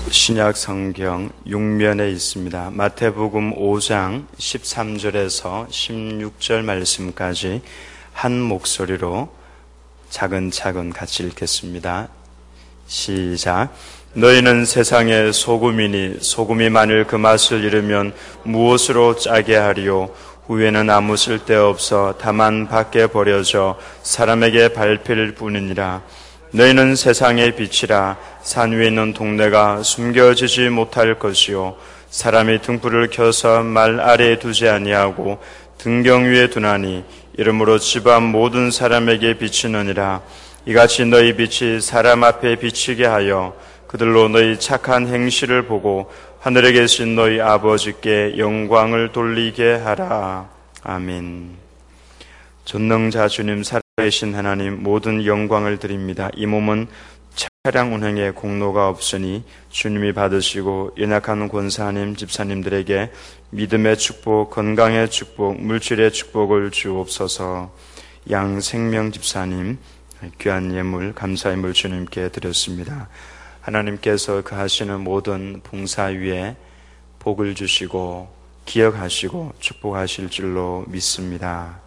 신약 성경 6면에 있습니다. 마태복음 5장 13절에서 16절 말씀까지 한 목소리로 차근차근 같이 읽겠습니다. 시작. 너희는 세상의 소금이니 소금이 만일 그 맛을 잃으면 무엇으로 짜게 하리요? 후에는 아무 쓸데없어 다만 밖에 버려져 사람에게 밟힐 뿐이니라. 너희는 세상의 빛이라. 산 위에 있는 동네가 숨겨지지 못할 것이요 사람이 등불을 켜서 말 아래에 두지 아니하고 등경 위에 두나니 이러므로 집 앞 모든 사람에게 비치느니라. 이같이 너희 빛이 사람 앞에 비치게 하여 그들로 너희 착한 행실을 보고 하늘에 계신 너희 아버지께 영광을 돌리게 하라. 아멘. 전능자 주님, 살아계신 하나님, 모든 영광을 드립니다. 이 몸은 차량 운행에 공로가 없으니 주님이 받으시고 연약한 권사님, 집사님들에게 믿음의 축복, 건강의 축복, 물질의 축복을 주옵소서. 양생명 집사님 귀한 예물, 감사의 물 주님께 드렸습니다. 하나님께서 그 하시는 모든 봉사 위에 복을 주시고 기억하시고 축복하실 줄로 믿습니다.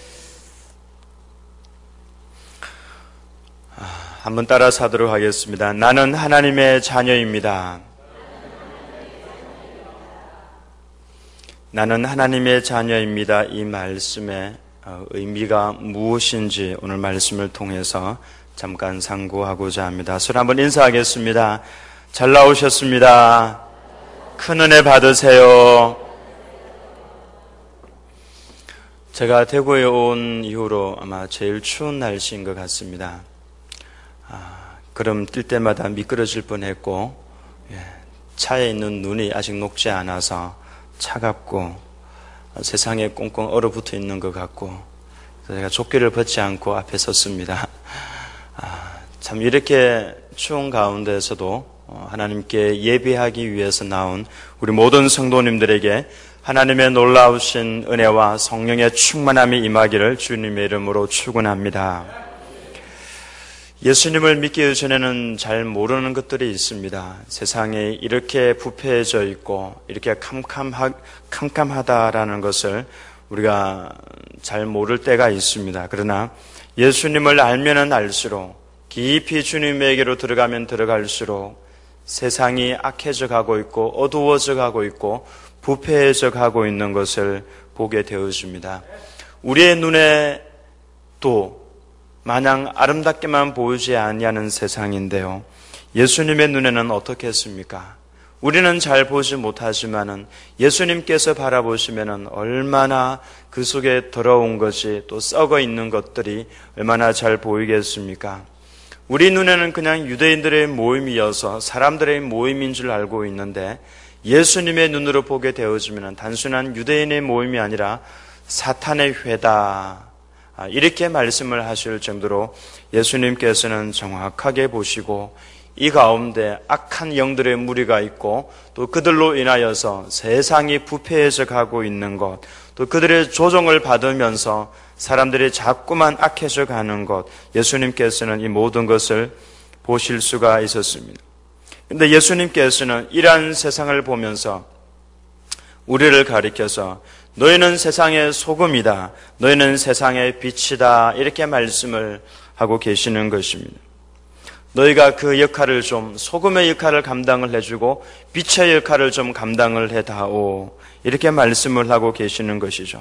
한번 따라서 하도록 하겠습니다. 나는 하나님의 자녀입니다. 나는 하나님의 자녀입니다. 이 말씀의 의미가 무엇인지 오늘 말씀을 통해서 잠깐 상고하고자 합니다. 서로 한번 인사하겠습니다. 잘 나오셨습니다. 큰 은혜 받으세요. 제가 대구에 온 이후로 아마 제일 추운 날씨인 것 같습니다. 걸음 뛸 때마다 미끄러질 뻔했고, 차에 있는 눈이 아직 녹지 않아서 차갑고 세상에 꽁꽁 얼어붙어 있는 것 같고, 제가 조끼를 벗지 않고 앞에 섰습니다. 참 이렇게 추운 가운데서도 하나님께 예배하기 위해서 나온 우리 모든 성도님들에게 하나님의 놀라우신 은혜와 성령의 충만함이 임하기를 주님의 이름으로 축원합니다. 예수님을 믿기 전에는 잘 모르는 것들이 있습니다. 세상에 이렇게 부패해져 있고 이렇게 캄캄하다라는 것을 우리가 잘 모를 때가 있습니다. 그러나 예수님을 알면은 알수록, 깊이 주님에게로 들어가면 들어갈수록 세상이 악해져 가고 있고 어두워져 가고 있고 부패해져 가고 있는 것을 보게 되어집니다. 우리의 눈에 또 마냥 아름답게만 보이지 아니하는 세상인데요, 예수님의 눈에는 어떻겠습니까? 우리는 잘 보지 못하지만은 예수님께서 바라보시면은 얼마나 그 속에 더러운 것이 또 썩어 있는 것들이 얼마나 잘 보이겠습니까? 우리 눈에는 그냥 유대인들의 모임이어서 사람들의 모임인 줄 알고 있는데, 예수님의 눈으로 보게 되어지면 단순한 유대인의 모임이 아니라 사탄의 회다, 이렇게 말씀을 하실 정도로 예수님께서는 정확하게 보시고 이 가운데 악한 영들의 무리가 있고 또 그들로 인하여서 세상이 부패해져 가고 있는 것, 또 그들의 조종을 받으면서 사람들이 자꾸만 악해져 가는 것, 예수님께서는 이 모든 것을 보실 수가 있었습니다. 그런데 예수님께서는 이러한 세상을 보면서 우리를 가리켜서 너희는 세상의 소금이다, 너희는 세상의 빛이다, 이렇게 말씀을 하고 계시는 것입니다. 너희가 그 역할을 좀, 소금의 역할을 감당을 해주고 빛의 역할을 좀 감당을 해다오, 이렇게 말씀을 하고 계시는 것이죠.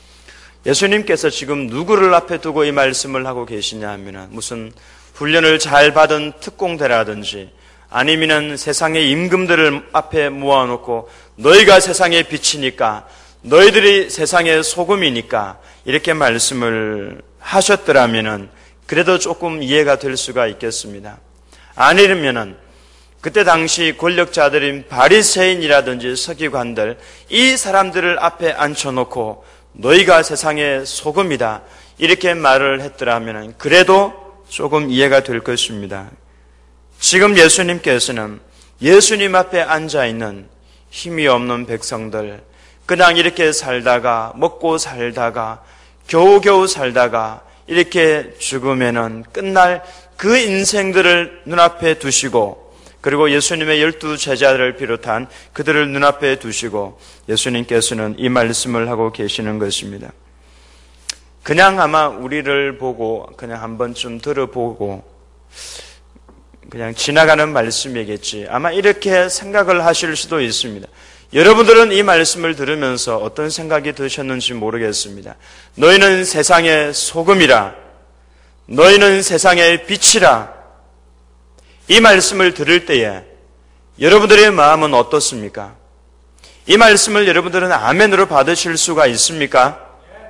예수님께서 지금 누구를 앞에 두고 이 말씀을 하고 계시냐 하면, 무슨 훈련을 잘 받은 특공대라든지 아니면 세상의 임금들을 앞에 모아놓고 너희가 세상의 빛이니까, 너희들이 세상의 소금이니까 이렇게 말씀을 하셨더라면은 그래도 조금 이해가 될 수가 있겠습니다. 아니면은 그때 당시 권력자들인 바리새인이라든지 서기관들, 이 사람들을 앞에 앉혀놓고 너희가 세상의 소금이다, 이렇게 말을 했더라면은 그래도 조금 이해가 될 것입니다. 지금 예수님께서는 예수님 앞에 앉아있는 힘이 없는 백성들, 그냥 이렇게 살다가, 먹고 살다가, 겨우겨우 살다가 이렇게 죽으면은 끝날 그 인생들을 눈앞에 두시고 그리고 예수님의 12 제자들을 비롯한 그들을 눈앞에 두시고 예수님께서는 이 말씀을 하고 계시는 것입니다. 그냥 아마 우리를 보고 그냥 한 번쯤 들어보고 그냥 지나가는 말씀이겠지. 아마 이렇게 생각을 하실 수도 있습니다. 여러분들은 이 말씀을 들으면서 어떤 생각이 드셨는지 모르겠습니다. 너희는 세상의 소금이라, 너희는 세상의 빛이라. 이 말씀을 들을 때에 여러분들의 마음은 어떻습니까? 이 말씀을 여러분들은 아멘으로 받으실 수가 있습니까?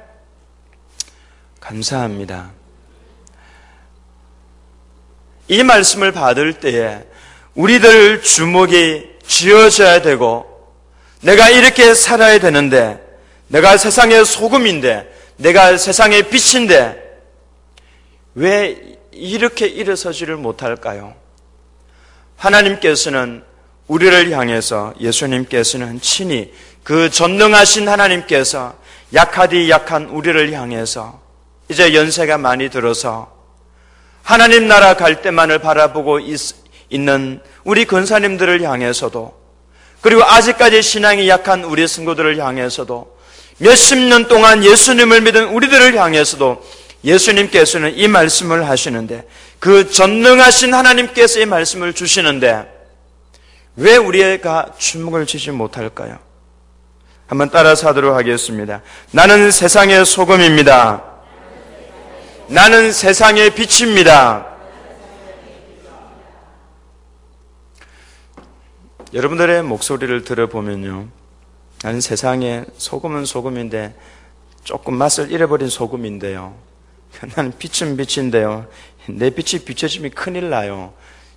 감사합니다. 이 말씀을 받을 때에 우리들 주목이 쥐어져야 되고, 내가 이렇게 살아야 되는데, 내가 세상의 소금인데, 내가 세상의 빛인데 왜 이렇게 일어서지를 못할까요? 하나님께서는 우리를 향해서, 예수님께서는 친히 그 전능하신 하나님께서 약하디 약한 우리를 향해서 이제 연세가 많이 들어서 하나님 나라 갈 때만을 바라보고 있는 우리 권사님들을 향해서도, 그리고 아직까지 신앙이 약한 우리 성도들을 향해서도, 몇십 년 동안 예수님을 믿은 우리들을 향해서도 예수님께서는 이 말씀을 하시는데, 그 전능하신 하나님께서 이 말씀을 주시는데 왜 우리가 주목을 주지 못할까요? 한번 따라서 하도록 하겠습니다. 나는 세상의 소금입니다. 나는 세상의 빛입니다. 여러분들의 목소리를 들어보면요, 나는 세상에 소금은 소금인데 조금 맛을 잃어버린 소금인데요, 나는 빛은 빛인데요, 내 빛이 비춰지면 큰일 나요.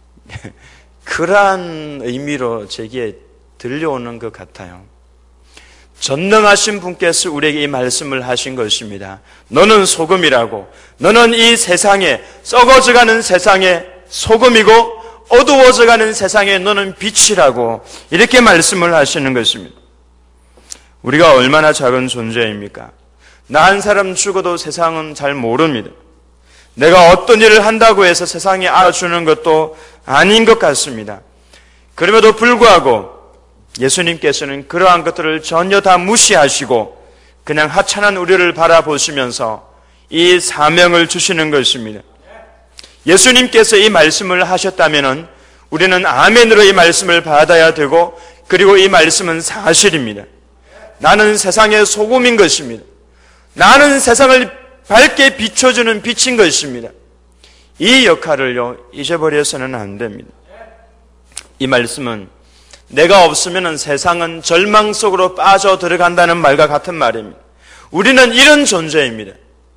그러한 의미로 제게 들려오는 것 같아요. 전능하신 분께서 우리에게 이 말씀을 하신 것입니다. 너는 소금이라고, 너는 이 세상에, 썩어져가는 세상에 소금이고 어두워져가는 세상에 너는 빛이라고, 이렇게 말씀을 하시는 것입니다. 우리가 얼마나 작은 존재입니까? 나 한 사람 죽어도 세상은 잘 모릅니다. 내가 어떤 일을 한다고 해서 세상이 알아주는 것도 아닌 것 같습니다. 그럼에도 불구하고 예수님께서는 그러한 것들을 전혀 다 무시하시고 그냥 하찮은 우리를 바라보시면서 이 사명을 주시는 것입니다. 예수님께서 이 말씀을 하셨다면 우리는 아멘으로 이 말씀을 받아야 되고, 그리고 이 말씀은 사실입니다. 나는 세상의 소금인 것입니다. 나는 세상을 밝게 비춰주는 빛인 것입니다. 이 역할을요, 잊어버려서는 안 됩니다. 이 말씀은 내가 없으면 세상은 절망 속으로 빠져 들어간다는 말과 같은 말입니다. 우리는 이런 존재입니다.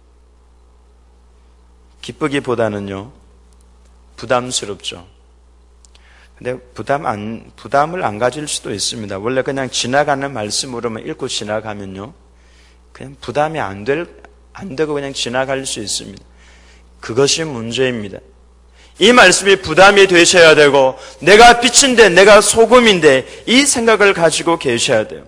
기쁘기보다는요, 부담스럽죠. 근데 부담을 안 가질 수도 있습니다. 원래 그냥 지나가는 말씀으로만 읽고 지나가면요, 그냥 부담이 안 되고 그냥 지나갈 수 있습니다. 그것이 문제입니다. 이 말씀이 부담이 되셔야 되고, 내가 빛인데, 내가 소금인데, 이 생각을 가지고 계셔야 돼요.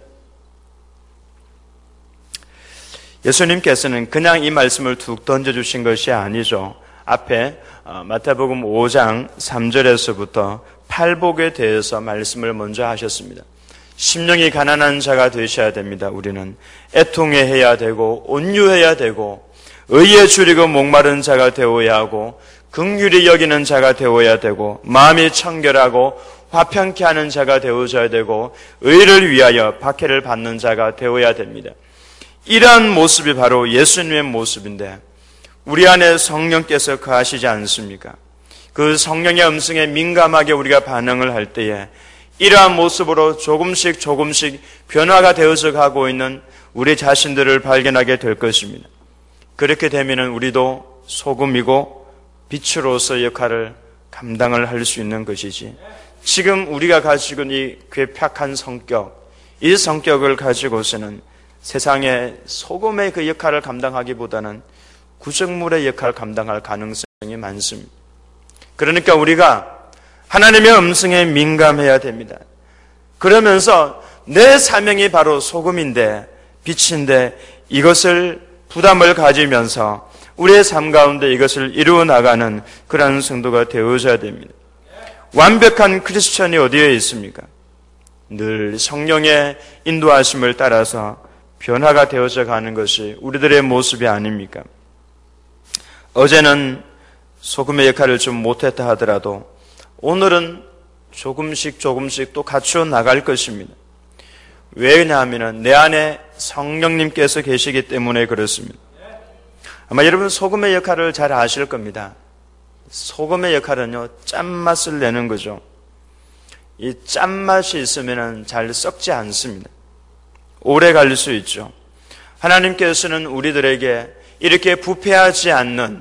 예수님께서는 그냥 이 말씀을 툭 던져주신 것이 아니죠. 앞에 마태복음 5장 3절에서부터 팔복에 대해서 말씀을 먼저 하셨습니다. 심령이 가난한 자가 되셔야 됩니다. 우리는 애통해야 되고 온유해야 되고 의에 줄이고 목마른 자가 되어야 하고 긍휼히 여기는 자가 되어야 되고 마음이 청결하고 화평케 하는 자가 되어져야 되고 의를 위하여 박해를 받는 자가 되어야 됩니다. 이러한 모습이 바로 예수님의 모습인데 우리 안에 성령께서 거하시지 않습니까? 그 성령의 음성에 민감하게 우리가 반응을 할 때에 이러한 모습으로 조금씩 변화가 되어져 가고 있는 우리 자신들을 발견하게 될 것입니다. 그렇게 되면 우리도 소금이고 빛으로서 역할을 감당을 할 수 있는 것이지, 지금 우리가 가지고 있는 이 괴팍한 성격, 이 성격을 가지고서는 세상의 소금의 그 역할을 감당하기보다는 구정물의 역할을 감당할 가능성이 많습니다. 그러니까 우리가 하나님의 음성에 민감해야 됩니다. 그러면서 내 사명이 바로 소금인데 빛인데 이것을 부담을 가지면서 우리의 삶 가운데 이것을 이루어 나가는 그러한 성도가 되어져야 됩니다. 완벽한 크리스천이 어디에 있습니까? 늘 성령의 인도하심을 따라서 변화가 되어져 가는 것이 우리들의 모습이 아닙니까? 어제는 소금의 역할을 좀 못했다 하더라도 오늘은 조금씩 또 갖추어 나갈 것입니다. 왜냐하면 내 안에 성령님께서 계시기 때문에 그렇습니다. 아마 여러분 소금의 역할을 잘 아실 겁니다. 소금의 역할은요, 짠맛을 내는 거죠. 이 짠맛이 있으면 잘 썩지 않습니다. 오래 갈 수 있죠. 하나님께서는 우리들에게 이렇게 부패하지 않는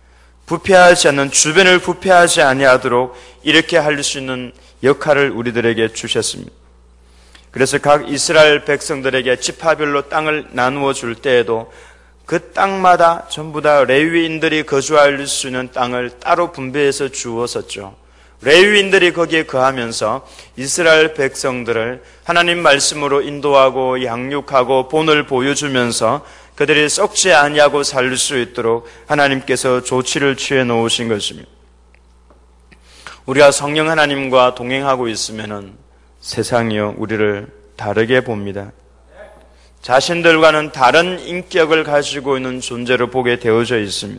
주변을 부패하지 아니하도록 이렇게 할 수 있는 역할을 우리들에게 주셨습니다. 그래서 각 이스라엘 백성들에게 지파별로 땅을 나누어 줄 때에도 그 땅마다 전부 다 레위인들이 거주할 수 있는 땅을 따로 분배해서 주었었죠. 레위인들이 거기에 거하면서 이스라엘 백성들을 하나님 말씀으로 인도하고 양육하고 본을 보여주면서 그들이 썩지 아니하고 살 수 있도록 하나님께서 조치를 취해 놓으신 것입니다. 우리가 성령 하나님과 동행하고 있으면은 세상이요 우리를 다르게 봅니다. 자신들과는 다른 인격을 가지고 있는 존재로 보게 되어져 있습니다.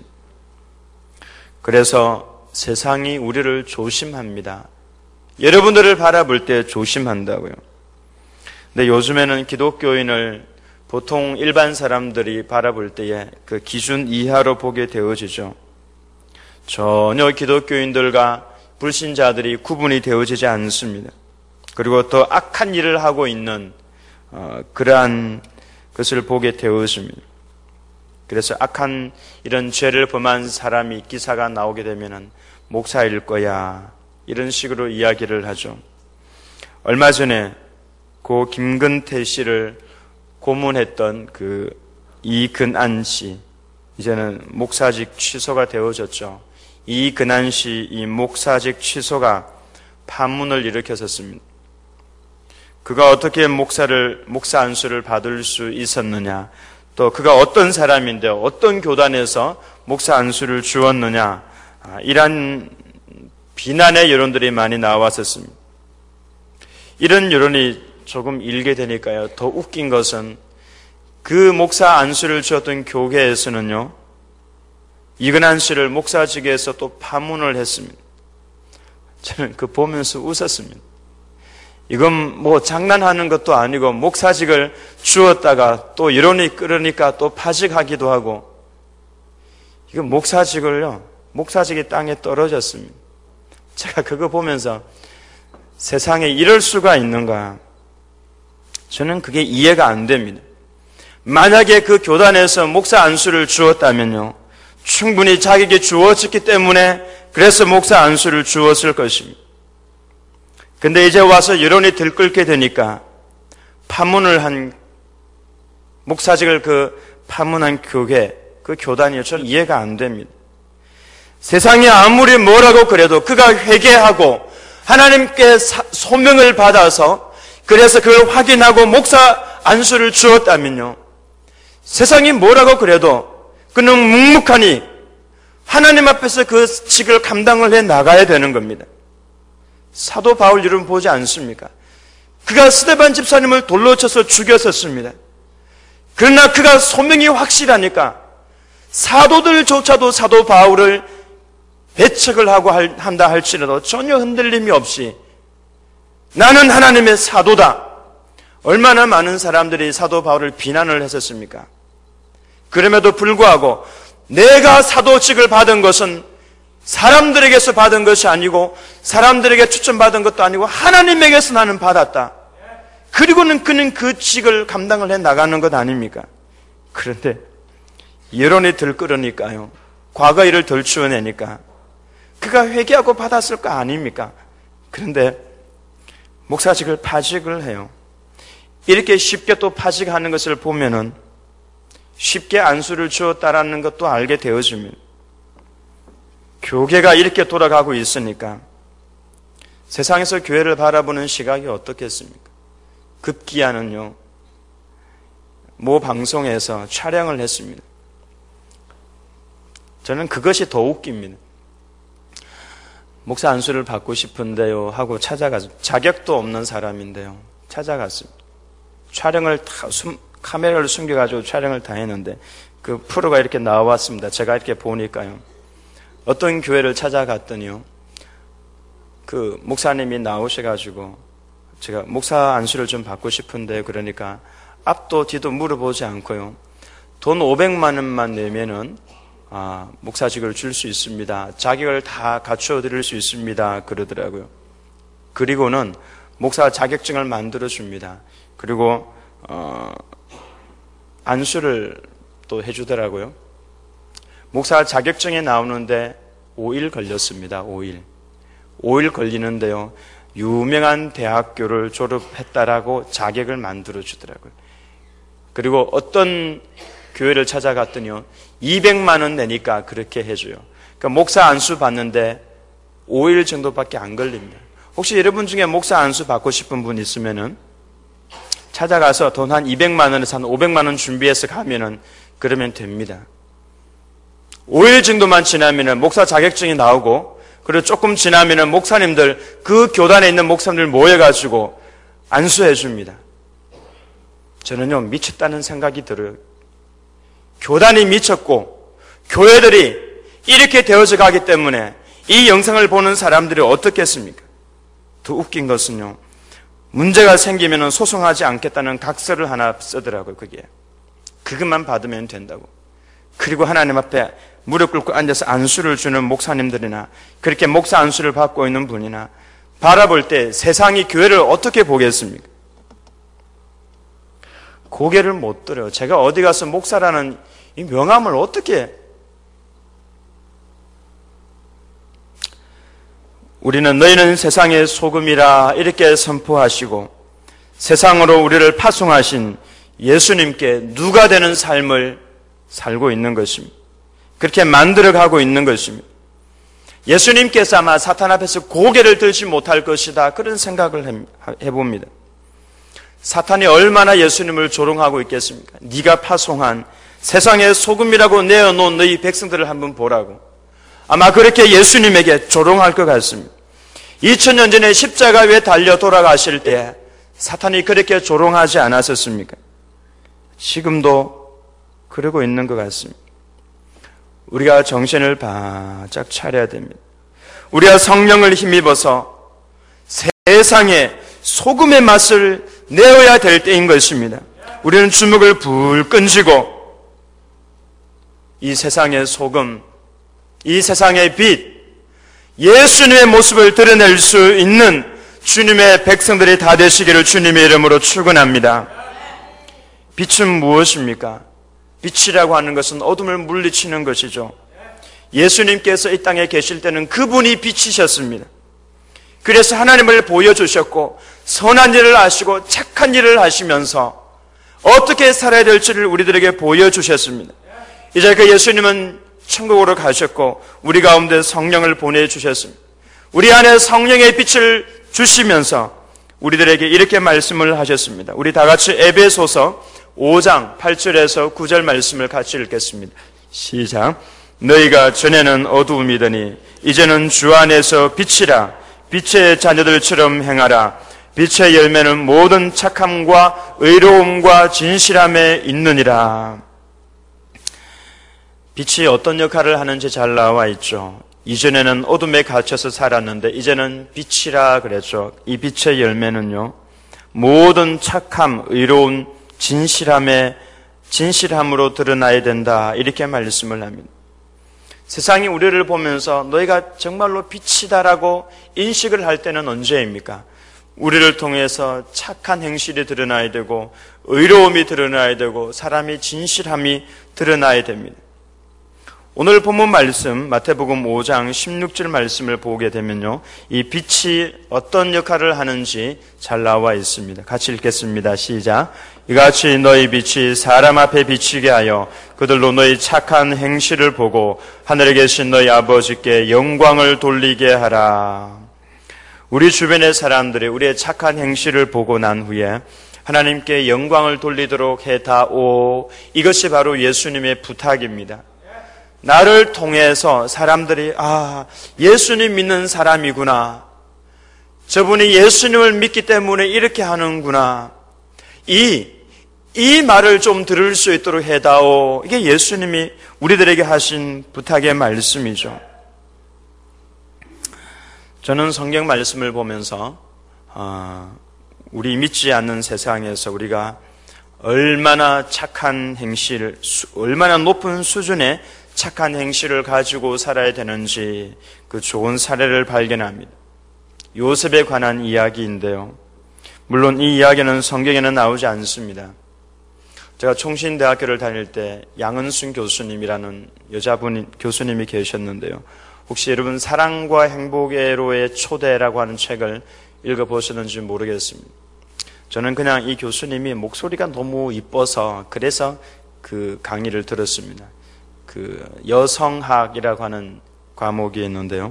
그래서 세상이 우리를 조심합니다. 여러분들을 바라볼 때 조심한다고요. 근데 요즘에는 기독교인을 보통 일반 사람들이 바라볼 때에 그 기준 이하로 보게 되어지죠. 전혀 기독교인들과 불신자들이 구분이 되어지지 않습니다. 그리고 더 악한 일을 하고 있는 그러한 것을 보게 되었습니다. 그래서 악한 이런 죄를 범한 사람이 기사가 나오게 되면은 목사일 거야 이런 식으로 이야기를 하죠. 얼마 전에 고 김근태 씨를 고문했던 그 이근안 씨, 이제는 목사직 취소가 되어졌죠. 이근안 씨 이 목사직 취소가 파문을 일으켰었습니다. 그가 어떻게 목사 안수를 받을 수 있었느냐, 또 그가 어떤 사람인데 어떤 교단에서 목사 안수를 주었느냐, 이런 비난의 여론들이 많이 나왔었습니다. 이런 여론이 조금 일게 되니까요, 더 웃긴 것은 그 목사 안수를 주었던 교회에서는요, 이근한 씨를 목사직에서 또 파문을 했습니다. 저는 그 보면서 웃었습니다. 이건 뭐 장난하는 것도 아니고 목사직을 주었다가 또 여론이 끓으니까 또 파직하기도 하고, 이건 목사직이 땅에 떨어졌습니다. 제가 그거 보면서 세상에 이럴 수가 있는가, 저는 그게 이해가 안 됩니다. 만약에 그 교단에서 목사 안수를 주었다면요, 충분히 자격이 주어졌기 때문에 그래서 목사 안수를 주었을 것입니다. 근데 이제 와서 여론이 들끓게 되니까 파문을 한 목사직을 파문한 교회, 그 교단이요, 저는 이해가 안 됩니다. 세상이 아무리 뭐라고 그래도 그가 회개하고 하나님께 소명을 받아서 그래서 그걸 확인하고 목사 안수를 주었다면요, 세상이 뭐라고 그래도 그는 묵묵하니 하나님 앞에서 그 직을 감당을 해 나가야 되는 겁니다. 사도 바울 여러분 보지 않습니까? 그가 스데반 집사님을 돌로 쳐서 죽였었습니다. 그러나 그가 소명이 확실하니까 사도들조차도 사도 바울을 배척을 하고 한다 할지라도 전혀 흔들림이 없이 나는 하나님의 사도다. 얼마나 많은 사람들이 사도 바울을 비난을 했었습니까? 그럼에도 불구하고 내가 사도직을 받은 것은 사람들에게서 받은 것이 아니고 사람들에게 추천받은 것도 아니고 하나님에게서 나는 받았다. 그리고는 그는 그 직을 감당을 해 나가는 것 아닙니까? 그런데 여론이 들끓으니까요, 과거 일을 덜추어내니까 그가 회개하고 받았을 거 아닙니까? 그런데 목사직을 파직을 해요. 이렇게 쉽게 또 파직하는 것을 보면은 쉽게 안수를 주었다라는 것도 알게 되어집니다. 교계가 이렇게 돌아가고 있으니까 세상에서 교회를 바라보는 시각이 어떻겠습니까? 급기야는요, 모 방송에서 촬영을 했습니다. 저는 그것이 더 웃깁니다. 목사 안수를 받고 싶은데요 하고 찾아가서 자격도 없는 사람인데요. 찾아갔습니다. 촬영을 카메라를 숨겨가지고 촬영을 다 했는데 그 프로가 이렇게 나왔습니다. 제가 이렇게 보니까요. 어떤 교회를 찾아갔더니요. 그 목사님이 나오셔가지고 제가 목사 안수를 좀 받고 싶은데 그러니까 앞도 뒤도 물어보지 않고요. 돈 500만 원만 내면은 목사직을 줄 수 있습니다. 자격을 다 갖추어 드릴 수 있습니다. 그러더라고요. 그리고는 목사 자격증을 만들어 줍니다. 그리고 안수를 또 해주더라고요. 목사 자격증에 나오는데 5일 걸렸습니다. 5일 걸리는데요. 유명한 대학교를 졸업했다라고 자격을 만들어 주더라고요. 그리고 어떤 교회를 찾아갔더니요. 200만 원 내니까 그렇게 해줘요. 그러니까 목사 안수 받는데 5일 정도밖에 안 걸립니다. 혹시 여러분 중에 목사 안수 받고 싶은 분 있으면은 찾아가서 돈 한 200만 원에서 한 500만 원 준비해서 가면은 그러면 됩니다. 5일 정도만 지나면은 목사 자격증이 나오고 그리고 조금 지나면은 목사님들 그 교단에 있는 목사님들 모여가지고 안수해 줍니다. 저는요 미쳤다는 생각이 들어요. 교단이 미쳤고 교회들이 이렇게 되어져 가기 때문에 이 영상을 보는 사람들이 어떻겠습니까? 더 웃긴 것은요. 문제가 생기면 소송하지 않겠다는 각서를 하나 쓰더라고요. 그것만 받으면 된다고. 그리고 하나님 앞에 무릎 꿇고 앉아서 안수를 주는 목사님들이나 그렇게 목사 안수를 받고 있는 분이나 바라볼 때 세상이 교회를 어떻게 보겠습니까? 고개를 못 들어요. 제가 어디 가서 목사라는 이 명함을 어떻게. 우리는 너희는 세상의 소금이라 이렇게 선포하시고 세상으로 우리를 파송하신 예수님께 누가 되는 삶을 살고 있는 것입니다. 그렇게 만들어가고 있는 것입니다. 예수님께서 아마 사탄 앞에서 고개를 들지 못할 것이다 그런 생각을 해봅니다. 사탄이 얼마나 예수님을 조롱하고 있겠습니까? 네가 파송한 세상의 소금이라고 내어놓은 너희 백성들을 한번 보라고. 아마 그렇게 예수님에게 조롱할 것 같습니다. 2000년 전에 십자가 위에 달려 돌아가실 때 사탄이 그렇게 조롱하지 않았었습니까? 지금도 그러고 있는 것 같습니다. 우리가 정신을 바짝 차려야 됩니다. 우리가 성령을 힘입어서 세상에 소금의 맛을 내어야 될 때인 것입니다. 우리는 주먹을 불 끈쥐고 이 세상의 소금, 이 세상의 빛, 예수님의 모습을 드러낼 수 있는 주님의 백성들이 다 되시기를 주님의 이름으로 축원합니다. 빛은 무엇입니까? 빛이라고 하는 것은 어둠을 물리치는 것이죠. 예수님께서 이 땅에 계실 때는 그분이 빛이셨습니다. 그래서 하나님을 보여주셨고 선한 일을 하시고 착한 일을 하시면서 어떻게 살아야 될지를 우리들에게 보여주셨습니다. 이제 그 예수님은 천국으로 가셨고 우리 가운데 성령을 보내주셨습니다. 우리 안에 성령의 빛을 주시면서 우리들에게 이렇게 말씀을 하셨습니다. 우리 다 같이 에베소서 5장 8절에서 9절 말씀을 같이 읽겠습니다. 시작. 너희가 전에는 어두움이더니 이제는 주 안에서 빛이라. 빛의 자녀들처럼 행하라. 빛의 열매는 모든 착함과 의로움과 진실함에 있느니라. 빛이 어떤 역할을 하는지 잘 나와 있죠. 이전에는 어둠에 갇혀서 살았는데 이제는 빛이라 그랬죠. 이 빛의 열매는요, 모든 착함, 의로운 진실함으로 드러나야 된다 이렇게 말씀을 합니다. 세상이 우리를 보면서 너희가 정말로 빛이다라고 인식을 할 때는 언제입니까? 우리를 통해서 착한 행실이 드러나야 되고 의로움이 드러나야 되고 사람의 진실함이 드러나야 됩니다. 오늘 본문 말씀 마태복음 5장 16절 말씀을 보게 되면요, 이 빛이 어떤 역할을 하는지 잘 나와 있습니다. 같이 읽겠습니다. 시작. 이같이 너희 빛이 사람 앞에 비치게 하여 그들로 너희 착한 행실을 보고 하늘에 계신 너희 아버지께 영광을 돌리게 하라. 우리 주변의 사람들이 우리의 착한 행실을 보고 난 후에 하나님께 영광을 돌리도록 해다오. 이것이 바로 예수님의 부탁입니다. 나를 통해서 사람들이 예수님 믿는 사람이구나, 저분이 예수님을 믿기 때문에 이렇게 하는구나, 이 말을 좀 들을 수 있도록 해다오. 이게 예수님이 우리들에게 하신 부탁의 말씀이죠. 저는 성경 말씀을 보면서 우리 믿지 않는 세상에서 우리가 얼마나 착한 행실, 얼마나 높은 수준의 착한 행실을 가지고 살아야 되는지 그 좋은 사례를 발견합니다. 요셉에 관한 이야기인데요. 물론 이 이야기는 성경에는 나오지 않습니다. 제가 총신대학교를 다닐 때 양은순 교수님이라는 여자분 교수님이 계셨는데요. 혹시 여러분 사랑과 행복으로의 초대라고 하는 책을 읽어보셨는지 모르겠습니다. 저는 그냥 이 교수님이 목소리가 너무 이뻐서 그래서 그 강의를 들었습니다. 그 여성학이라고 하는 과목이 있는데요.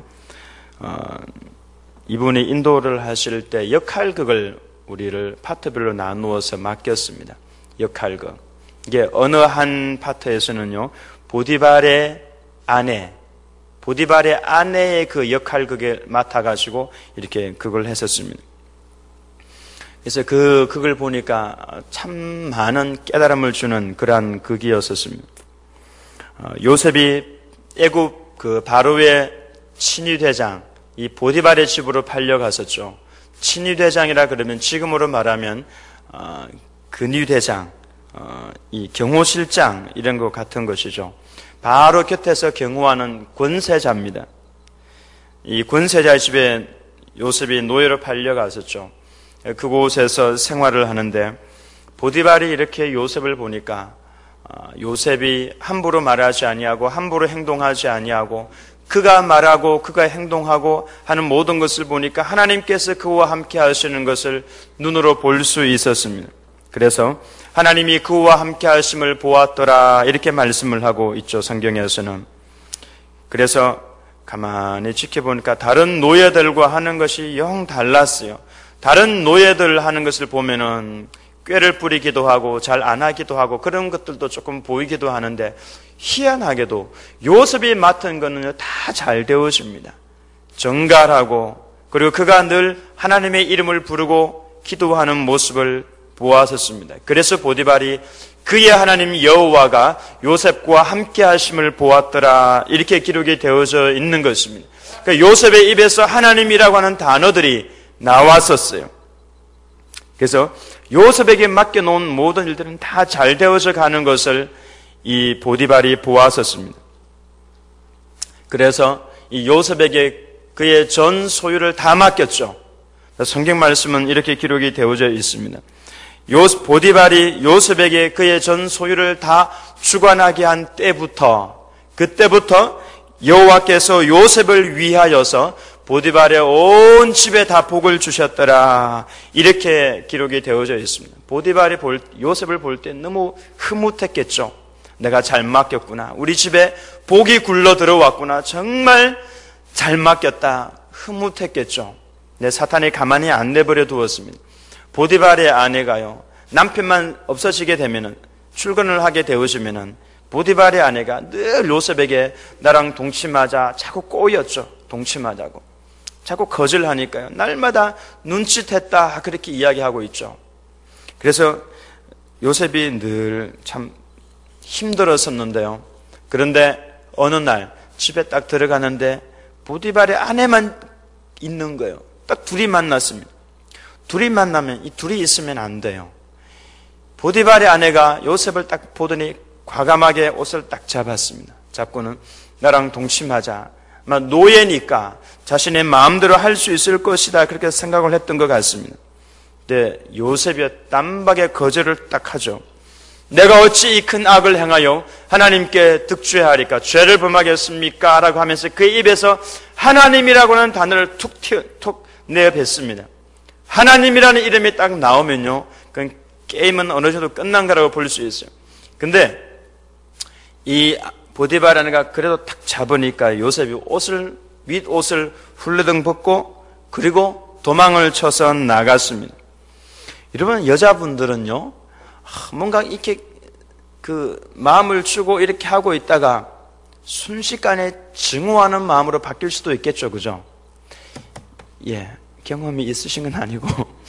이분이 인도를 하실 때 역할극을 우리를 파트별로 나누어서 맡겼습니다. 역할극. 이게 어느 한 파트에서는요, 보디발의 아내의 그 역할극을 맡아가지고 이렇게 극을 했었습니다. 그래서 그 극을 보니까 참 많은 깨달음을 주는 그러한 극이었었습니다. 요셉이 애굽 그 바로의 친위대장, 이 보디발의 집으로 팔려갔었죠. 친위대장이라 그러면 지금으로 말하면 근위대장, 이 경호실장 이런 것 같은 것이죠. 바로 곁에서 경호하는 권세자입니다. 이 권세자의 집에 요셉이 노예로 팔려갔었죠. 그곳에서 생활을 하는데 보디발이 이렇게 요셉을 보니까 요셉이 함부로 말하지 아니하고 함부로 행동하지 아니하고 그가 말하고 그가 행동하고 하는 모든 것을 보니까 하나님께서 그와 함께 하시는 것을 눈으로 볼 수 있었습니다. 그래서 하나님이 그와 함께 하심을 보았더라 이렇게 말씀을 하고 있죠, 성경에서는. 그래서 가만히 지켜보니까 다른 노예들과 하는 것이 영 달랐어요. 다른 노예들 하는 것을 보면은 꾀를 부리기도 하고 잘 안 하기도 하고 그런 것들도 조금 보이기도 하는데 희한하게도 요셉이 맡은 거는요 다 잘 되어집니다. 정갈하고 그리고 그가 늘 하나님의 이름을 부르고 기도하는 모습을 보았었습니다. 그래서 보디발이 그의 하나님 여호와가 요셉과 함께 하심을 보았더라 이렇게 기록이 되어져 있는 것입니다. 그러니까 요셉의 입에서 하나님이라고 하는 단어들이 나왔었어요. 그래서 요셉에게 맡겨놓은 모든 일들은 다 잘 되어져 가는 것을 이 보디발이 보았었습니다. 그래서 이 요셉에게 그의 전 소유를 다 맡겼죠. 성경 말씀은 이렇게 기록이 되어져 있습니다. 보디발이 요셉에게 그의 전 소유를 다 주관하게 한 그때부터 여호와께서 요셉을 위하여서 보디발의 온 집에 다 복을 주셨더라 이렇게 기록이 되어져 있습니다. 보디발이 요셉을 볼 때 너무 흐뭇했겠죠. 내가 잘 맡겼구나, 우리 집에 복이 굴러 들어왔구나, 정말 잘 맡겼다 흐뭇했겠죠. 내 사탄이 가만히 안 내버려 두었습니다. 보디발의 아내가요, 남편만 없어지게 되면은, 출근을 하게 되어지면은 보디발의 아내가 늘 요셉에게 나랑 동침하자 자꾸 꼬였죠. 동침하자고 자꾸 거절하니까요, 날마다 눈짓했다 그렇게 이야기하고 있죠. 그래서 요셉이 늘 참 힘들었었는데요. 그런데 어느 날 집에 딱 들어가는데 보디발의 아내만 있는 거예요. 딱 둘이 만났습니다. 둘이 만나면 이 둘이 있으면 안 돼요. 보디발의 아내가 요셉을 딱 보더니 과감하게 옷을 딱 잡았습니다. 잡고는 나랑 동침하자. 노예니까 자신의 마음대로 할 수 있을 것이다 그렇게 생각을 했던 것 같습니다. 근데 요셉이 단박에 거절을 딱 하죠. 내가 어찌 이 큰 악을 행하여 하나님께 득죄하리까, 죄를 범하겠습니까? 라고 하면서 그의 입에서 하나님이라고 하는 단어를 툭 내뱉습니다. 하나님이라는 이름이 딱 나오면요, 그 게임은 어느 정도 끝난 거라고 볼 수 있어요. 근데 이 보디발 아내가 그래도 탁 잡으니까 요셉이 윗옷을 훌러덩 벗고 그리고 도망을 쳐서 나갔습니다. 여러분, 여자분들은요, 뭔가 이렇게 그 마음을 주고 이렇게 하고 있다가 순식간에 증오하는 마음으로 바뀔 수도 있겠죠. 그죠? 예, 경험이 있으신 건 아니고.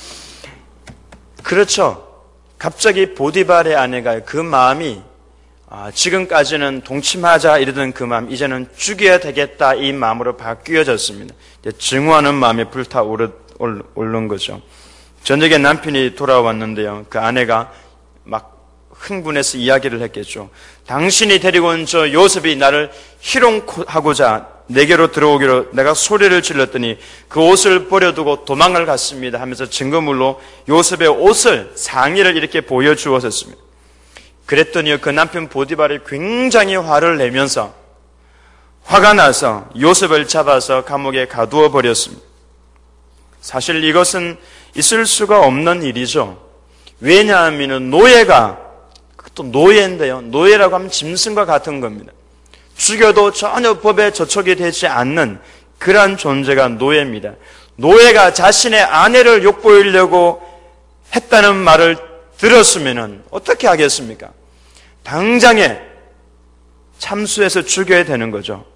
그렇죠. 갑자기 보디발의 아내가 그 마음이 지금까지는 동침하자 이러던 그 마음, 이제는 죽여야 되겠다 이 마음으로 바뀌어졌습니다. 증오하는 마음이 불타오른 거죠. 저녁에 남편이 돌아왔는데요. 그 아내가 막 흥분해서 이야기를 했겠죠. 당신이 데리고 온 저 요셉이 나를 희롱하고자 내게로 들어오기로 내가 소리를 질렀더니 그 옷을 버려두고 도망을 갔습니다 하면서 증거물로 요셉의 옷을, 상의를 이렇게 보여주었습니다. 그랬더니 그 남편 보디발이 굉장히 화를 내면서 화가 나서 요셉을 잡아서 감옥에 가두어 버렸습니다. 사실 이것은 있을 수가 없는 일이죠. 왜냐하면 노예가, 또 노예인데요. 노예라고 하면 짐승과 같은 겁니다. 죽여도 전혀 법에 저촉이 되지 않는 그러한 존재가 노예입니다. 노예가 자신의 아내를 욕보이려고 했다는 말을 들었으면 어떻게 하겠습니까? 당장에 참수해서 죽여야 되는 거죠.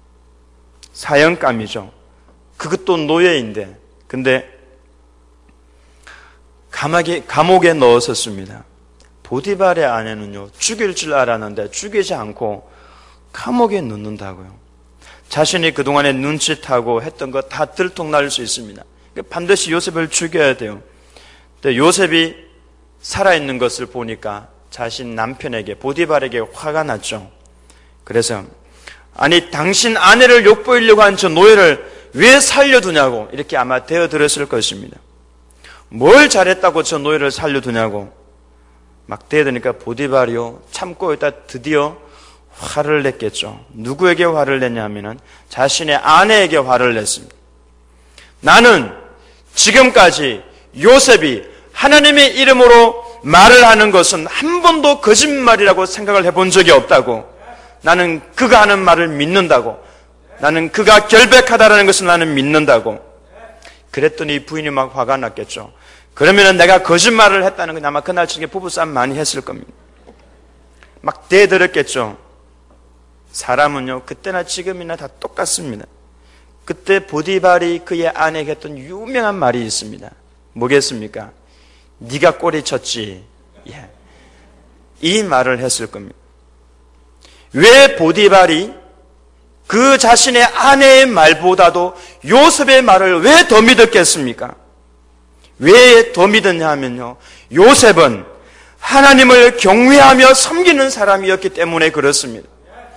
사형감이죠. 그것도 노예인데, 근데 감옥에 넣었었습니다. 보디발의 아내는요, 죽일 줄 알았는데 죽이지 않고 감옥에 넣는다고요. 자신이 그동안에 눈짓하고 했던 거 다 들통날 수 있습니다. 반드시 요셉을 죽여야 돼요. 근데 요셉이 살아있는 것을 보니까 자신 남편에게, 보디발에게 화가 났죠. 그래서 아니 당신 아내를 욕보이려고 한 저 노예를 왜 살려두냐고 이렇게 아마 대어들었을 것입니다. 뭘 잘했다고 저 노예를 살려두냐고 막 대어드니까 보디발이요 참고 있다 드디어 화를 냈겠죠. 누구에게 화를 냈냐면은 자신의 아내에게 화를 냈습니다. 나는 지금까지 요셉이 하나님의 이름으로 말을 하는 것은 한 번도 거짓말이라고 생각을 해본 적이 없다고. 나는 그가 하는 말을 믿는다고. 나는 그가 결백하다라는 것을 나는 믿는다고. 그랬더니 부인이 막 화가 났겠죠. 그러면은 내가 거짓말을 했다는 건 아마 그날 저녁에 부부싸움 많이 했을 겁니다. 막 대들었겠죠. 사람은요, 그때나 지금이나 다 똑같습니다. 그때 보디발이 그의 아내에게 했던 유명한 말이 있습니다. 뭐겠습니까? 네가 꼬리 쳤지. 예. 이 말을 했을 겁니다. 왜 보디발이 그 자신의 아내의 말보다도 요셉의 말을 왜 더 믿었겠습니까? 왜 더 믿었냐 하면요, 요셉은 하나님을 경외하며 섬기는 사람이었기 때문에 그렇습니다.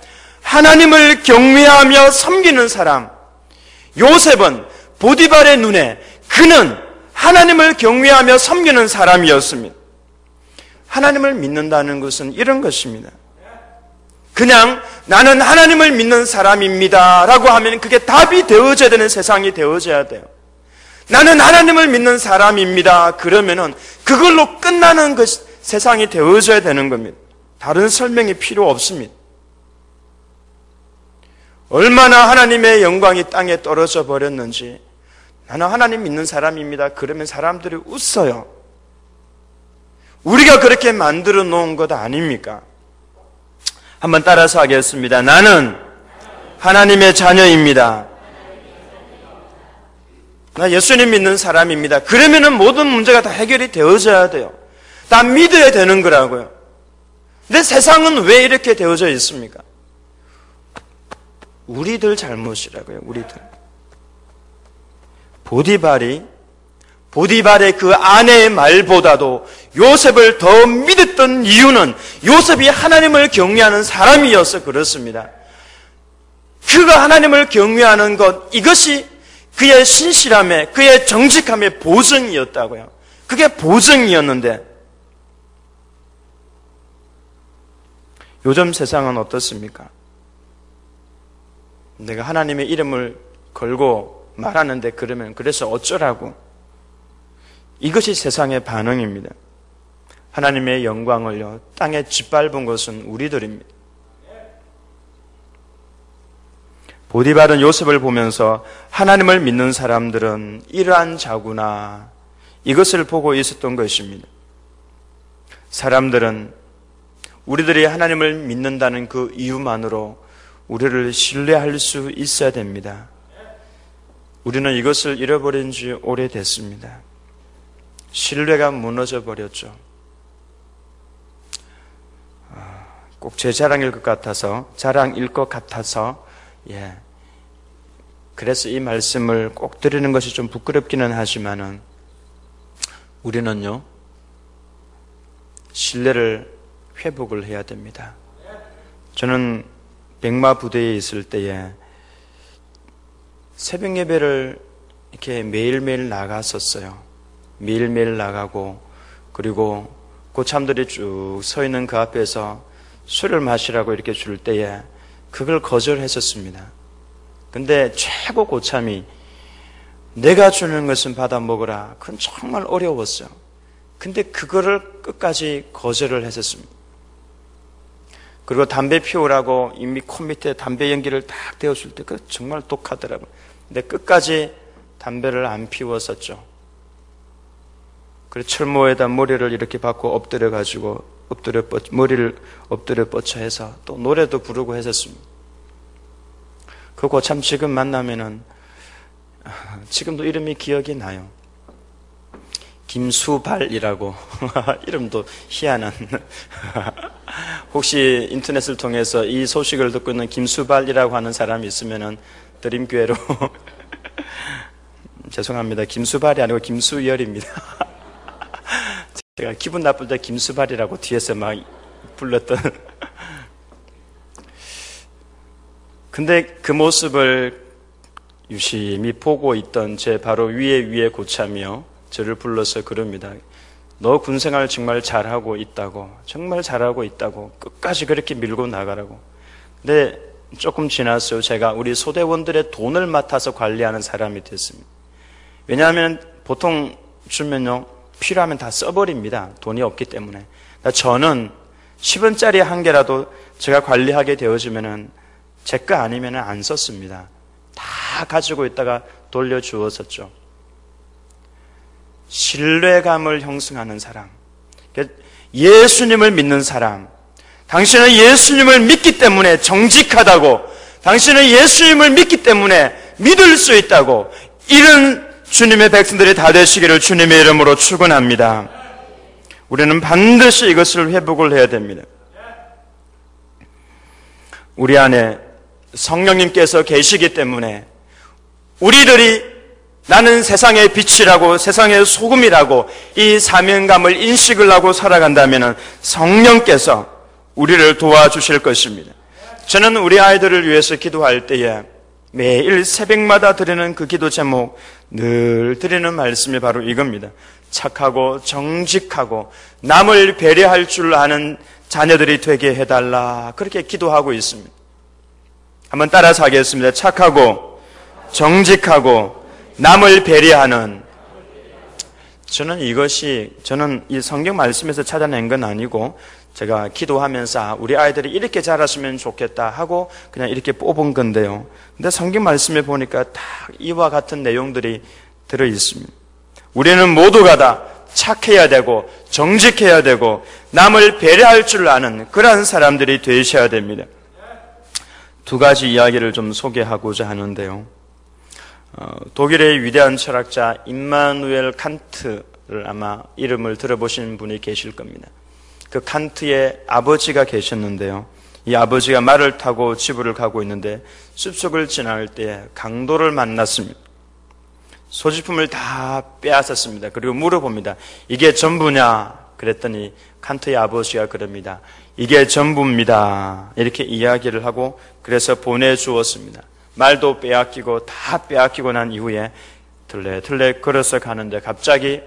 하나님을 경외하며 섬기는 사람, 요셉은 보디발의 눈에 그는 하나님을 경외하며 섬기는 사람이었습니다. 하나님을 믿는다는 것은 이런 것입니다. 그냥 나는 하나님을 믿는 사람입니다 라고 하면 그게 답이 되어져야 되는 세상이 되어져야 돼요. 나는 하나님을 믿는 사람입니다 그러면은 그걸로 끝나는 세상이 되어져야 되는 겁니다. 다른 설명이 필요 없습니다. 얼마나 하나님의 영광이 땅에 떨어져 버렸는지, 나는 하나님 믿는 사람입니다 그러면 사람들이 웃어요. 우리가 그렇게 만들어 놓은 것 아닙니까? 한번 따라서 하겠습니다. 나는 하나님의 자녀입니다. 나 예수님 믿는 사람입니다. 그러면은 모든 문제가 다 해결이 되어져야 돼요. 다 믿어야 되는 거라고요. 근데 세상은 왜 이렇게 되어져 있습니까? 우리들 잘못이라고요. 우리들. 보디발의 그 아내의 말보다도 요셉을 더 믿었던 이유는 요셉이 하나님을 경외하는 사람이어서 그렇습니다. 그가 하나님을 경외하는 것, 이것이 그의 신실함의, 그의 정직함의 보증이었다고요. 그게 보증이었는데 요즘 세상은 어떻습니까? 내가 하나님의 이름을 걸고 말하는데 그러면 그래서 어쩌라고? 이것이 세상의 반응입니다. 하나님의 영광을요, 땅에 짓밟은 것은 우리들입니다. 보디발은 요셉을 보면서 하나님을 믿는 사람들은 이러한 자구나, 이것을 보고 있었던 것입니다. 사람들은 우리들이 하나님을 믿는다는 그 이유만으로 우리를 신뢰할 수 있어야 됩니다. 우리는 이것을 잃어버린 지 오래됐습니다. 신뢰가 무너져 버렸죠. 꼭 제 자랑일 것 같아서 그래서 이 말씀을 꼭 드리는 것이 좀 부끄럽기는 하지만은 우리는요 신뢰를 회복을 해야 됩니다. 저는 백마 부대에 있을 때에 새벽 예배를 이렇게 매일매일 나갔었어요. 매일매일 나가고, 그리고 고참들이 쭉 서 있는 그 앞에서 술을 마시라고 이렇게 줄 때에 그걸 거절했었습니다. 근데 최고 고참이 내가 주는 것은 받아 먹으라. 그건 정말 어려웠어요. 근데 그거를 끝까지 거절을 했었습니다. 그리고 담배 피우라고 이미 코 밑에 담배 연기를 딱 대었을 때 그 정말 독하더라고요. 근데 끝까지 담배를 안 피웠었죠. 그래서 철모에다 머리를 이렇게 박고 엎드려가지고 머리를 엎드려 뻗쳐 해서 또 노래도 부르고 했었습니다. 그 고참 지금 만나면은 지금도 이름이 기억이 나요. 김수발이라고 이름도 희한한 혹시 인터넷을 통해서 이 소식을 듣고 있는 김수발이라고 하는 사람이 있으면은 드림교회로 죄송합니다. 김수발이 아니고 김수열입니다. 제가 기분 나쁠 때 김수발이라고 뒤에서 막 불렀던 근데 그 모습을 유심히 보고 있던 제 바로 위에 고참이요 저를 불러서 그럽니다. 너 군생활 정말 잘하고 있다고, 정말 잘하고 있다고, 끝까지 그렇게 밀고 나가라고. 근데 조금 지났어요. 제가 우리 소대원들의 돈을 맡아서 관리하는 사람이 됐습니다. 왜냐하면 보통 주면요 필요하면 다 써버립니다. 돈이 없기 때문에. 저는 10원짜리 한 개라도 제가 관리하게 되어지면은 제 거 아니면 안 썼습니다. 다 가지고 있다가 돌려주었었죠. 신뢰감을 형성하는 사람, 예수님을 믿는 사람, 당신은 예수님을 믿기 때문에 정직하다고, 당신은 예수님을 믿기 때문에 믿을 수 있다고, 이런 주님의 백성들이 다 되시기를 주님의 이름으로 축원합니다. 우리는 반드시 이것을 회복을 해야 됩니다. 우리 안에 성령님께서 계시기 때문에 우리들이 나는 세상의 빛이라고, 세상의 소금이라고 이 사명감을 인식을 하고 살아간다면 성령께서 우리를 도와주실 것입니다. 저는 우리 아이들을 위해서 기도할 때에 매일 새벽마다 드리는 그 기도 제목, 늘 드리는 말씀이 바로 이겁니다. 착하고 정직하고 남을 배려할 줄 아는 자녀들이 되게 해달라, 그렇게 기도하고 있습니다. 한번 따라서 하겠습니다. 착하고 정직하고 남을 배려하는. 저는 이 성경 말씀에서 찾아낸 건 아니고 제가 기도하면서 우리 아이들이 이렇게 자랐으면 좋겠다 하고 그냥 이렇게 뽑은 건데요. 근데 성경 말씀에 보니까 다 이와 같은 내용들이 들어 있습니다. 우리는 모두가 다 착해야 되고 정직해야 되고 남을 배려할 줄 아는 그러한 사람들이 되셔야 됩니다. 두 가지 이야기를 좀 소개하고자 하는데요. 독일의 위대한 철학자 임마누엘 칸트를 아마 이름을 들어보신 분이 계실 겁니다. 그 칸트의 아버지가 계셨는데요. 이 아버지가 말을 타고 집으로 가고 있는데 숲속을 지나갈 때 강도를 만났습니다. 소지품을 다 빼앗았습니다. 그리고 물어봅니다. 이게 전부냐? 그랬더니 칸트의 아버지가 그럽니다. 이게 전부입니다. 이렇게 이야기를 하고 그래서 보내주었습니다. 말도 빼앗기고 다 빼앗기고 난 이후에 들레 걸어서 가는데 갑자기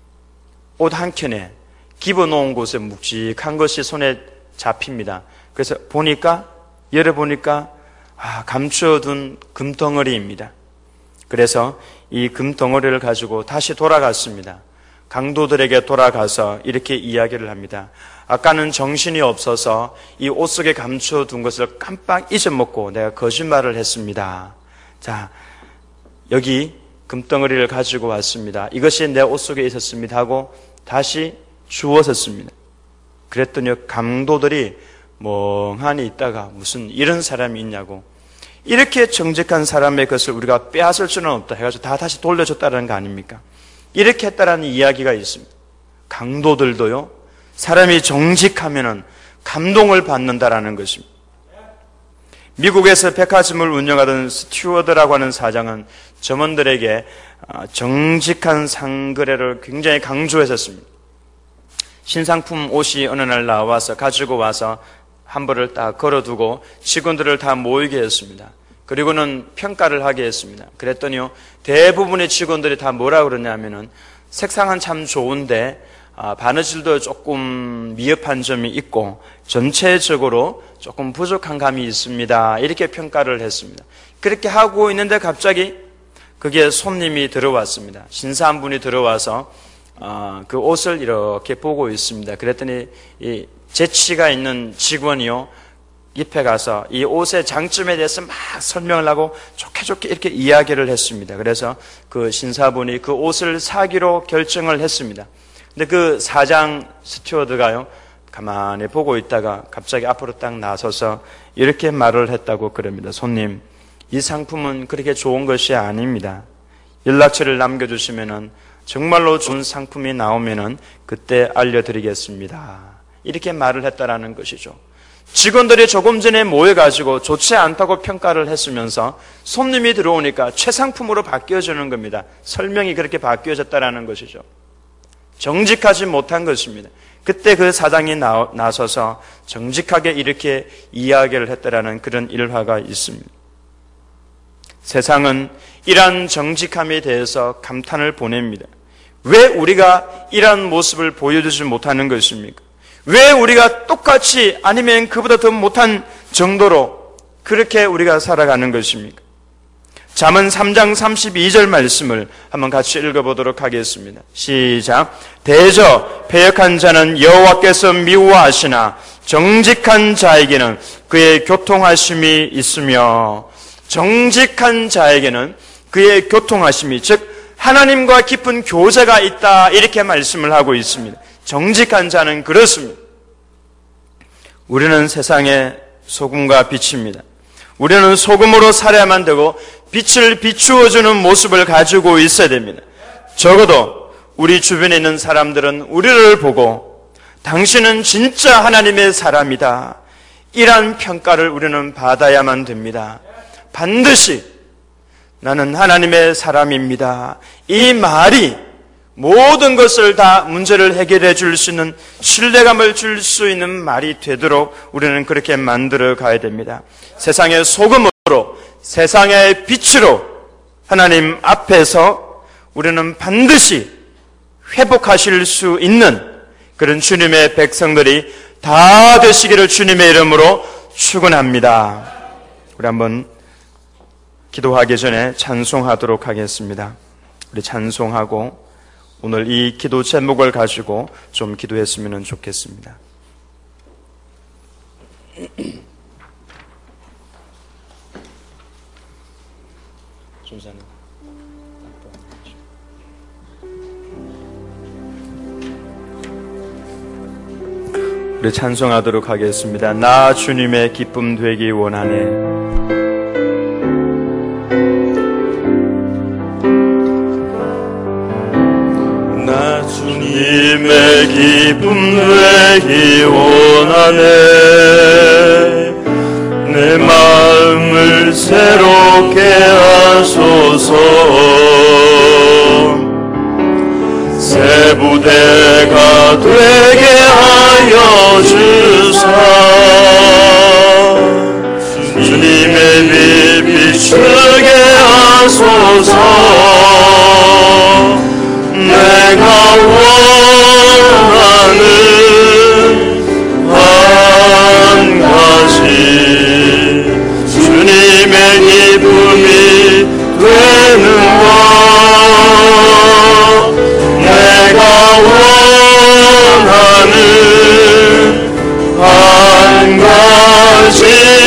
옷 한 켠에 집어놓은 곳에 묵직한 것이 손에 잡힙니다. 그래서 열어보니까 감추어둔 금덩어리입니다. 그래서 이 금덩어리를 가지고 다시 돌아갔습니다. 강도들에게 돌아가서 이렇게 이야기를 합니다. 아까는 정신이 없어서 이 옷 속에 감춰둔 것을 깜빡 잊어먹고 내가 거짓말을 했습니다. 자, 여기 금덩어리를 가지고 왔습니다. 이것이 내 옷 속에 있었습니다 하고 다시 주웠었습니다. 그랬더니 강도들이 멍하니 있다가 무슨 이런 사람이 있냐고, 이렇게 정직한 사람의 것을 우리가 빼앗을 수는 없다 해가지고 다 다시 돌려줬다는 거 아닙니까? 이렇게 했다라는 이야기가 있습니다. 강도들도요, 사람이 정직하면은 감동을 받는다라는 것입니다. 미국에서 백화점을 운영하던 스튜어드라고 하는 사장은 점원들에게 정직한 상거래를 굉장히 강조했었습니다. 신상품 옷이 어느 날 나와서 가지고 와서 한 벌을 딱 걸어두고 직원들을 다 모이게 했습니다. 그리고는 평가를 하게 했습니다. 그랬더니요, 대부분의 직원들이 다 뭐라 그러냐면은 색상은 참 좋은데 바느질도 조금 미흡한 점이 있고 전체적으로 조금 부족한 감이 있습니다. 이렇게 평가를 했습니다. 그렇게 하고 있는데 갑자기 그게 손님이 들어왔습니다. 신사 한 분이 들어와서 그 옷을 이렇게 보고 있습니다. 그랬더니 이 재치가 있는 직원이요, 입에 가서 이 옷의 장점에 대해서 막 설명을 하고 좋게 이렇게 이야기를 했습니다. 그래서 그 신사분이 그 옷을 사기로 결정을 했습니다. 근데 그 사장 스튜어드가요, 가만히 보고 있다가 갑자기 앞으로 딱 나서서 이렇게 말을 했다고 그럽니다. 손님, 이 상품은 그렇게 좋은 것이 아닙니다. 연락처를 남겨주시면은 정말로 좋은 상품이 나오면은 그때 알려드리겠습니다. 이렇게 말을 했다라는 것이죠. 직원들이 조금 전에 모여가지고 좋지 않다고 평가를 했으면서 손님이 들어오니까 최상품으로 바뀌어지는 겁니다. 설명이 그렇게 바뀌어졌다라는 것이죠. 정직하지 못한 것입니다. 그때 그 사장이 나서서 정직하게 이렇게 이야기를 했다라는 그런 일화가 있습니다. 세상은 이러한 정직함에 대해서 감탄을 보냅니다. 왜 우리가 이러한 모습을 보여주지 못하는 것입니까? 왜 우리가 똑같이 아니면 그보다 더 못한 정도로 그렇게 우리가 살아가는 것입니까? 잠언 3장 32절 말씀을 한번 같이 읽어보도록 하겠습니다. 시작. 대저 패역한 자는 여호와께서 미워하시나 정직한 자에게는 그의 교통하심이 있으며, 정직한 자에게는 그의 교통하심이, 즉 하나님과 깊은 교제가 있다, 이렇게 말씀을 하고 있습니다. 정직한 자는 그렇습니다. 우리는 세상의 소금과 빛입니다. 우리는 소금으로 살아야만 되고 빛을 비추어주는 모습을 가지고 있어야 됩니다. 적어도 우리 주변에 있는 사람들은 우리를 보고 당신은 진짜 하나님의 사람이다, 이러한 평가를 우리는 받아야만 됩니다. 반드시 나는 하나님의 사람입니다, 이 말이 모든 것을 다 문제를 해결해 줄 수 있는, 신뢰감을 줄 수 있는 말이 되도록 우리는 그렇게 만들어 가야 됩니다. 세상의 소금으로, 세상의 빛으로 하나님 앞에서 우리는 반드시 회복하실 수 있는 그런 주님의 백성들이 다 되시기를 주님의 이름으로 축원합니다. 우리 한번 기도하기 전에 찬송하도록 하겠습니다. 우리 찬송하고 오늘 이 기도 제목을 가지고 좀 기도했으면 좋겠습니다. 우리 찬송하도록 하겠습니다. 나 주님의 기쁨 되기 원하네. 나 주님의 기쁨 되기 원하네. 내 마음을 새롭게 하소서. 새 부대가 되게 하여 주사. 주님의 빛 비추게 하소서. 내가